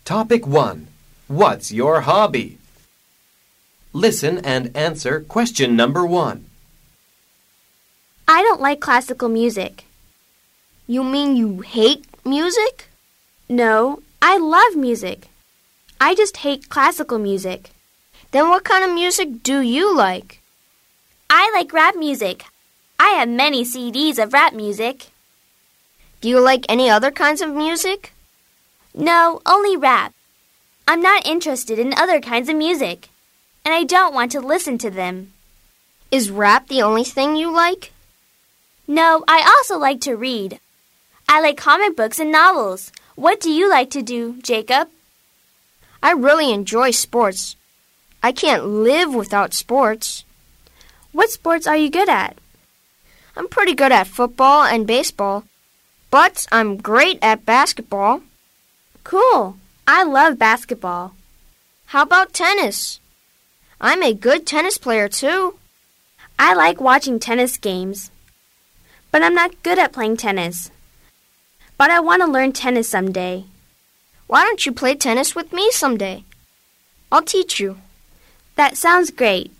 Topic 1. What's your hobby? Listen and answer question number 1. I don't like classical music. You mean you hate music? No, I love music. I just hate classical music. Then what kind of music do you like? I like rap music. I have many CDs of rap music. Do you like any other kinds of music? No, only rap. I'm not interested in other kinds of music, and I don't want to listen to them. Is rap the only thing you like? No, I also like to read. I like comic books and novels. What do you like to do, Jacob? I really enjoy sports. I can't live without sports. What sports are you good at? I'm pretty good at football and baseball, but I'm great at basketball. Cool. I love basketball. How about tennis? I'm a good tennis player, too. I like watching tennis games, but I'm not good at playing tennis. But I want to learn tennis someday. Why don't you play tennis with me someday? I'll teach you. That sounds great.